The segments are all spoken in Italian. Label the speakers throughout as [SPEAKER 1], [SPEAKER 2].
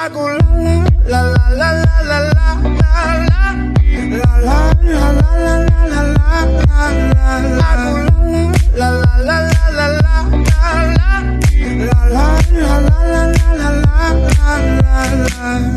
[SPEAKER 1] I go la la la la la la la la la la la la la la la la la la. I go la la la la la la la la la la la la la la.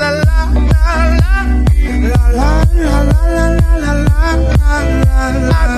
[SPEAKER 1] I